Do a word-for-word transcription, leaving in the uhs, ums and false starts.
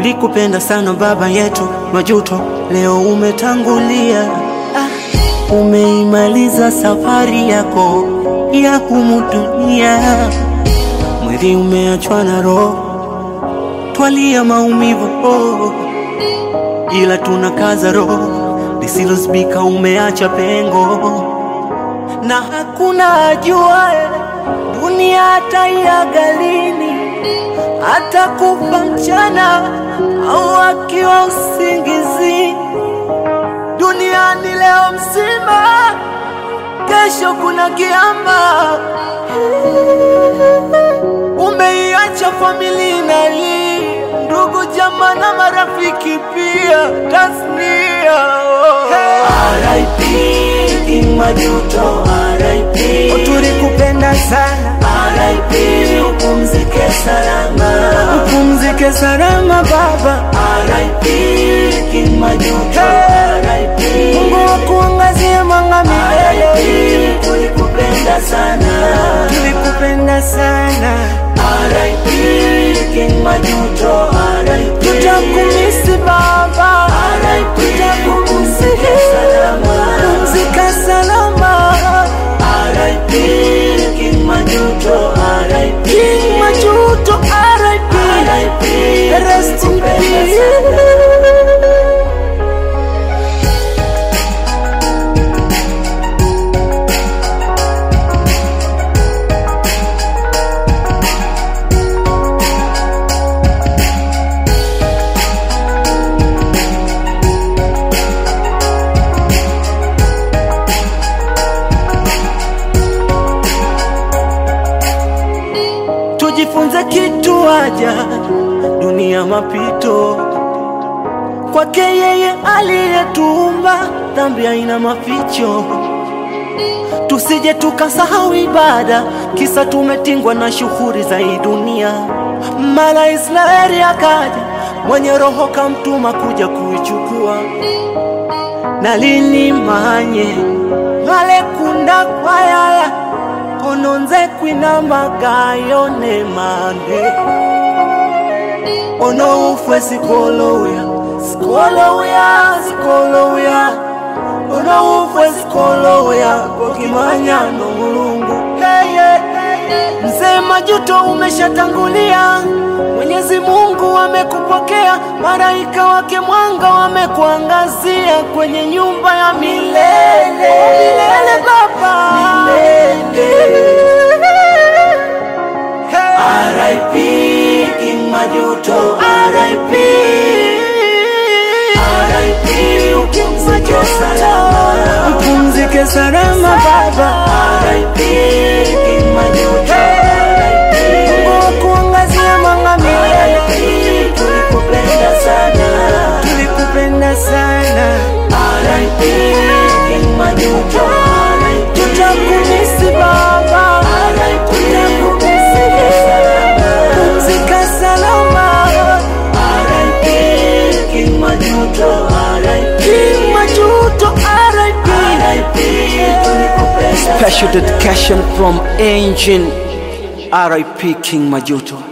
Tulikupenda sana baba yetu Majuto, leo umetangulia. ah, Umeimaliza safari yako ya humu dunia. Mwili umeachwa na roho, twalia maumivu oh. Ila tunakaza roho, lisilozibika umeacha pengo. Na hakuna ajuaye dunia hataiaga lini, hata kufa mchana au akiwa usingizi. Duniani leo mzima, kesho kuna kiama. Umeiacha familia inali, ndugu jamaa na marafiki pia tasnia oh. R I P King Majuto, R I P Tulikupenda sana, R I P upumzike salama, upumzike salama baba. R I P King Majuto, R I P Mungu akuangazie mwanga milele. R I P tulikupenda sana, tulikupenda sana. R I P King Majuto, R I P tutakumisi baba. R I P upumzike salama, upumzike salama. R I P King Majuto, R I P King Majuto, R I P R I P rest in peace. Tujifunze kitu aja, dunia mapito. Kwake yeye aliyetuumba, dhambi haina maficho. Tusije tukasahau ibada, kisa tumetingwa na shughuli za hii dunia. Mala Israeli akaja, mwenye roho kamtuma kuja kuichukua. Na lini manye ngale kunda kwa yaya, ononze kwina magayo ne mande. Ono ufwe sikoloya, sikoloya, sikoloya. Ono ufwe sikoloya, kokimanya no mulungu. Hey, hey, hey. Mzee Majuto umeshatangulia, Mwenyezi Mungu amekupokea. Malaika wake mwanga wamekuangazia kwenye nyumba ya milele. Milele baba, milele. R I P King Majuto, R I P R I P upumzike salama, upumzike salama baba. R I P King Majuto, R I P Mungu akuangazia mwanga milele. tulikupenda sana, tulikupenda sana. R I P King Majuto, R I P tutakumisi baba. R I P upumzike salama, Upumzike salama. R I P King Majuto, R I P King Majuto, R I P R I P tulikupenda. Special dedication from Engine. R I P King Majuto.